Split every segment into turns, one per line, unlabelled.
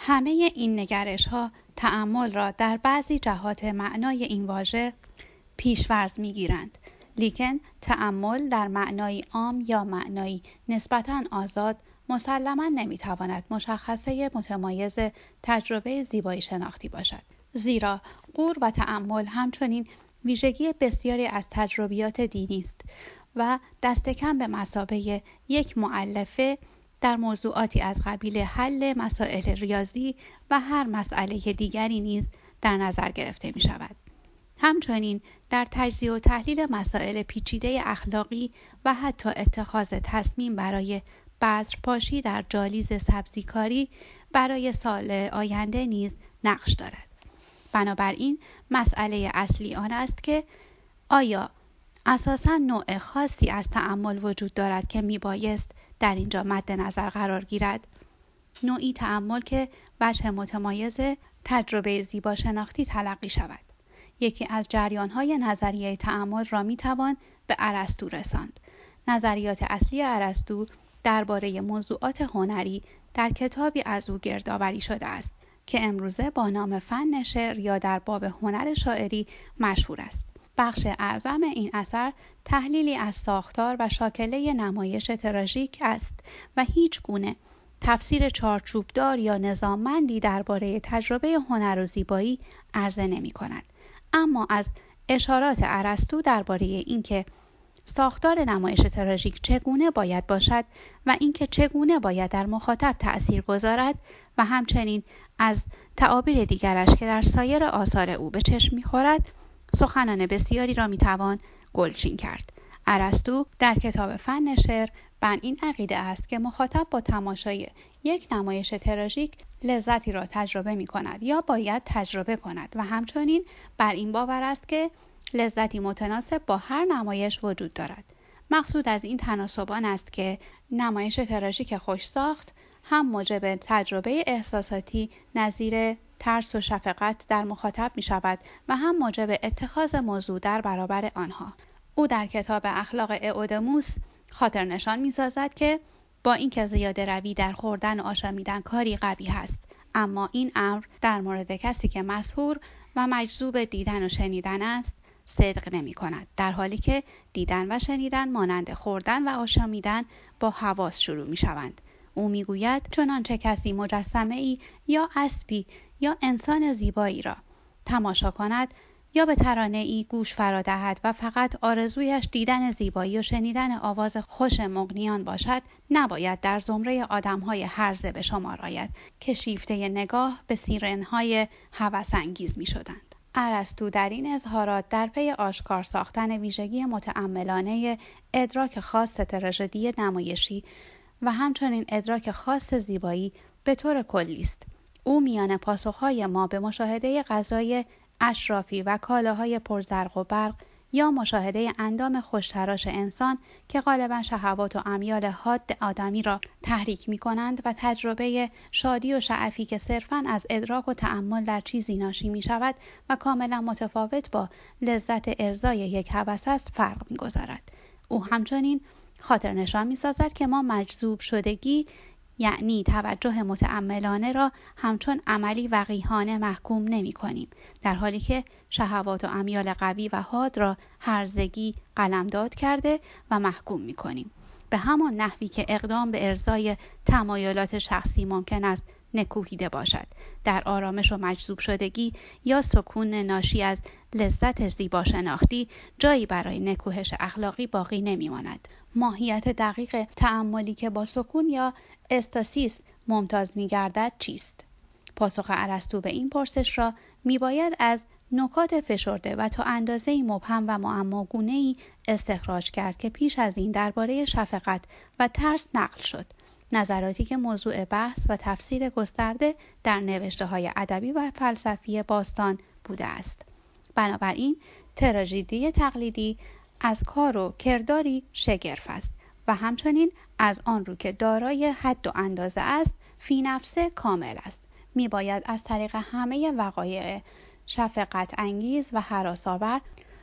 همه این نگرش‌ها تأمل را در بعضی جهات معنای این واژه پیش‌فرض می‌گیرند، لیکن تأمل در معنای عام یا معنایی نسبتاً آزاد مسلماً نمی‌تواند مشخصه متمایز تجربه زیبایی شناختی باشد، زیرا غور و تأمل همچنین ویژگی بسیاری از تجربیات دینی است و دست کم به مثابه یک مؤلفه در موضوعاتی از قبیل حل مسائل ریاضی و هر مسئله دیگری نیز در نظر گرفته می شود. همچنین در تجزیه و تحلیل مسائل پیچیده اخلاقی و حتی اتخاذ تصمیم برای بذرپاشی در جالیز سبزیکاری برای سال آینده نیز نقش دارد. بنابراین مسئله اصلی آن است که آیا اساساً نوع خاصی از تأمل وجود دارد که میبایست در اینجا مد نظر قرار گیرد؟ نوعی تأمل که وجه متمایز تجربه زیبا شناختی تلقی شود. یکی از جریان‌های نظریه تأمل را میتوان به ارسطو رساند. نظریات اصلی ارسطو درباره موضوعات هنری در کتابی از او گردآوری شده است که امروزه با نام فن شعر یا در باب هنر شاعری مشهور است. بخش اعظم این اثر تحلیلی از ساختار و شاکله نمایش تراژیک است و هیچ گونه تفسیر چارچوبدار یا نظاممندی درباره تجربه هنر و زیبایی عرضه نمی کند. اما از اشارات ارسطو درباره اینکه ساختار نمایش تراژیک چگونه باید باشد و اینکه چگونه باید در مخاطب تأثیر گذارد و همچنین از تعابیر دیگرش که در سایر آثار او به چشم می‌خورد سخنان بسیاری را میتوان گلچین کرد. ارسطو در کتاب فن شعر بر این عقیده است که مخاطب با تماشای یک نمایش تراژیک لذتی را تجربه می کند یا باید تجربه کند و همچنین بر این باور است که لذتی متناسب با هر نمایش وجود دارد. مقصود از این تناسب آن است که نمایش تراژیک خوش ساخت هم موجب تجربه احساساتی نظیر ترس و شفقت در مخاطب می شود و هم موجب اتخاذ موضوع در برابر آنها. او در کتاب اخلاق ائودموس خاطر نشان می سازد که با اینکه زیاده روی در خوردن و آشامیدن کاری قبیح است، اما این امر در مورد کسی که مسحور و مجذوب دیدن و شنیدن است صدق نمی کند، در حالی که دیدن و شنیدن مانند خوردن و آشامیدن با حواس شروع می شوند. او می گوید چنانچه کسی مجسمه ای یا اسبی یا انسان زیبایی را تماشا کند یا به ترانه ای گوش فرا دهد و فقط آرزویش دیدن زیبایی و شنیدن آواز خوش مغنیان باشد، نباید در زمره آدم‌های هرزه به شمار آید که شیفته نگاه به سیرن‌های هوس‌انگیز می‌شدند. ارسطو در این اظهارات در پی آشکار ساختن ویژگی متأملانه ادراک خاص تراژدی نمایشی و همچنین ادراک خاص زیبایی به طور کلی است. او میان پاسخهای ما به مشاهده غذای اشرافی و کالاهای پرزرق و برق یا مشاهده اندام خوشتراش انسان که غالبا شهوات و امیال حاد آدمی را تحریک می کنند و تجربه شادی و شعفی که صرفاً از ادراک و تأمل در چیزی ناشی می شود و کاملا متفاوت با لذت ارضای یک هوس است فرق می گذارد. او همچنین خاطر نشان می سازد که ما مجذوب شدگی یعنی توجه متأملانه را همچون عملی وقیحانه محکوم نمی کنیم، در حالی که شهوات و امیال قوی و حاد را هرزگی قلمداد کرده و محکوم می کنیم. به همان نحوی که اقدام به ارضای تمایلات شخصی ممکن است نکوهیده باشد، در آرامش و مجذوب شدگی یا سکون ناشی از لذت زیبا شناختی جایی برای نکوهش اخلاقی باقی نمی ماند. ماهیت دقیق تأملی که با سکون یا استاسیس ممتاز می گردد چیست؟ پاسخ ارسطو به این پرسش را می باید از نکات فشرده و تا اندازه‌ای مبهم و معماگونه‌ای استخراج کرد که پیش از این درباره شفقت و ترس نقل شد، نظراتی که موضوع بحث و تفسیر گسترده در نوشته‌های ادبی و فلسفی باستان بوده است. بنابراین تراژدی تقلیدی از کار و کرداری شگرف است و همچنین از آن رو که دارای حد و اندازه است فی نفسه کامل است. می باید از طریق همه وقایع شفقت انگیز و هراس‌آور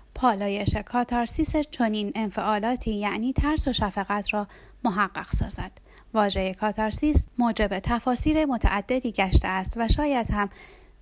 پالایش کاتارسیس چنین انفعالاتی یعنی ترس و شفقت را محقق سازد. واژه کاتارسیس موجب تفاسیر متعددی گشته است و شاید هم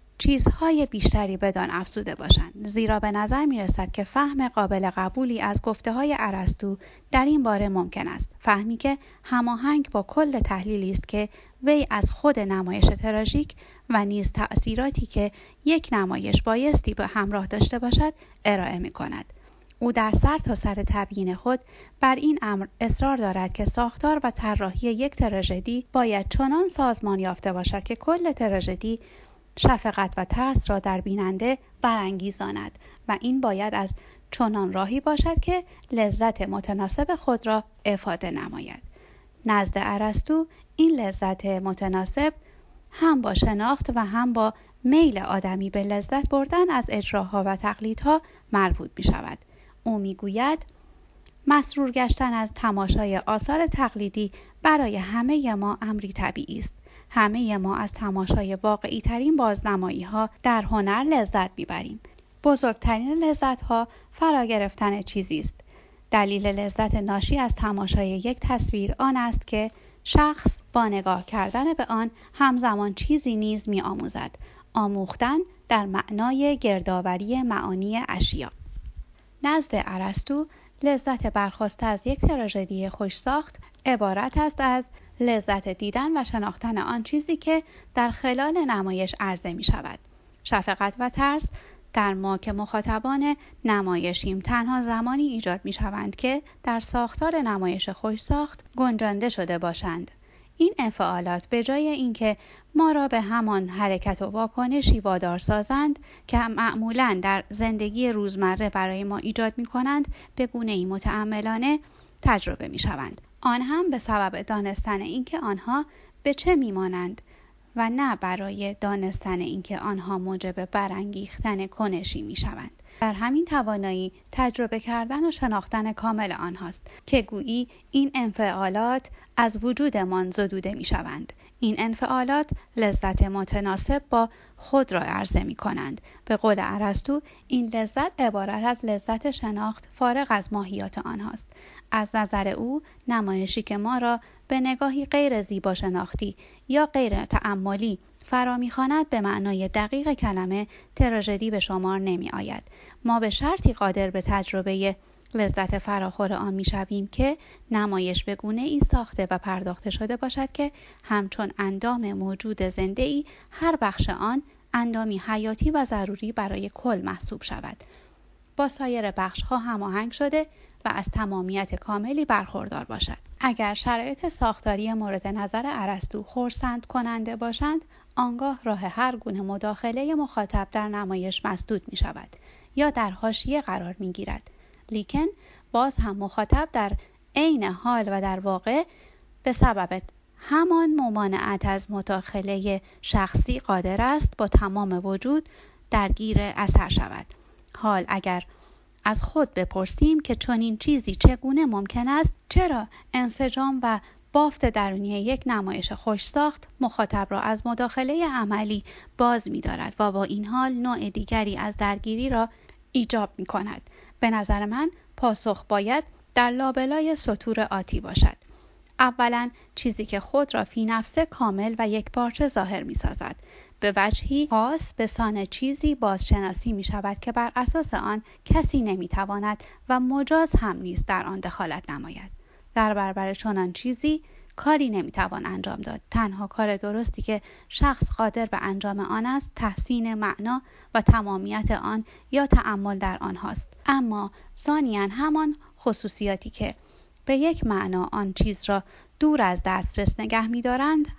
چیزهای بیشتری بدان افزوده باشند، زیرا به نظر می رسد که فهم قابل قبولی از گفته‌های ارسطو در این باره ممکن است، فهمی که هماهنگ با کل تحلیلی است که وی از خود نمایش تراژیک و نیز تأثیراتی که یک نمایش بایستی به همراه داشته باشد ارائه می کند. او در سرتاسر تبیین خود بر این امر اصرار دارد که ساختار و طراحی یک تراژدی باید چنان سازمان یافته باشد که کل تراژدی شفقت و ترس را در بیننده برانگیزاند و این باید از چنان راهی باشد که لذت متناسب خود را افاده نماید. نزد ارسطو این لذت متناسب هم با شناخت و هم با میل آدمی به لذت بردن از اجراها و تقلیدها مربوط می شود. او می گوید مسرور گشتن از تماشای آثار تقلیدی برای همه ما امری طبیعی است. همه ما از تماشای واقعی ترین بازنمایی ها در هنر لذت میبریم. بزرگترین لذت ها فرا گرفتن چیزی است. دلیل لذت ناشی از تماشای یک تصویر آن است که شخص با نگاه کردن به آن همزمان چیزی نیز می آموزد. آموختن در معنای گردآوری معانی اشیا. نزد ارسطو لذت برخاسته از یک تراژدی خوش ساخت عبارت است از لذت دیدن و شناختن آن چیزی که در خلال نمایش عرضه می شود. شفقت و ترس در ما که مخاطبان نمایشیم تنها زمانی ایجاد می شوند که در ساختار نمایش خوش ساخت گنجانده شده باشند. این انفعالات به جای اینکه ما را به همان حرکت و واکنشی وادار سازند که معمولاً در زندگی روزمره برای ما ایجاد می کنند، به گونه‌ای متأملانه تجربه می شوند. آن هم به سبب دانستن اینکه آنها به چه میمانند و نه برای دانستن اینکه آنها موجب برانگیختن کنشی می شوند. در همین توانایی تجربه کردن و شناختن کامل آنهاست که گویی این انفعالات از وجودمان زدوده می شوند. این انفعالات لذت متناسب با خود را عرضه می کنند. به قول ارسطو این لذت عبارت از لذت شناخت فارغ از ماهیات آنهاست. از نظر او نمایشی که ما را به نگاهی غیر زیبا شناختی یا غیر تأملی فرا می‌خواند به معنای دقیق کلمه تراژدی به شمار نمی آید. ما به شرطی قادر به تجربه لذت فراخور آن می‌شویم که نمایش به گونه‌ای ساخته و پرداخته شده باشد که همچون اندام موجود زنده‌ای هر بخش آن اندامی حیاتی و ضروری برای کل محسوب شود. با سایر بخش‌ها هماهنگ شده و از تمامیت کاملی برخوردار باشد. اگر شرایط ساختاری مورد نظر ارسطو خرسند کننده باشند، آنگاه راه هر گونه مداخله مخاطب در نمایش مسدود می شود یا در حاشیه قرار می گیرد. لیکن باز هم مخاطب در عین حال و در واقع به سبب همان ممانعت از مداخله شخصی قادر است با تمام وجود درگیر اثر شود. حال اگر از خود بپرسیم که چنین چیزی چگونه ممکن است، چرا انسجام و بافت درونی یک نمایش خوش ساخت مخاطب را از مداخله عملی باز می دارد و با این حال نوع دیگری از درگیری را ایجاب می کند. به نظر من پاسخ باید در لابلای سطور آتی باشد. اولا چیزی که خود را فی نفسه کامل و یک پارچه ظاهر می سازد. به وجهی خاص به سان چیزی بازشناسی می شود که بر اساس آن کسی نمی تواند و مجاز هم نیست در آن دخالت نماید. در برابر چنان چیزی کاری نمی توان انجام داد. تنها کار درستی که شخص قادر به انجام آن است تحسین معنا و تمامیت آن یا تأمل در آن هاست. اما ثانیاً همان خصوصیاتی که به یک معنا آن چیز را دور از دسترس نگه می دارند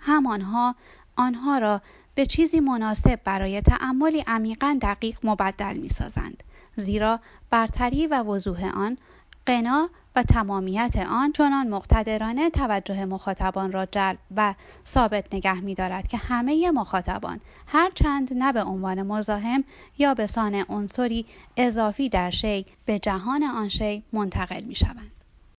آنها را به چیزی مناسب برای تأملی عمیقاً دقیق مبدل می سازند. زیرا برتری و وضوح آن، غنا و تمامیت آن چنان مقتدرانه توجه مخاطبان را جلب و ثابت نگه می دارد که همه مخاطبان هرچند نه به عنوان مزاحم یا به سان عنصری اضافی در شیء به جهان آن شیء منتقل می شوند.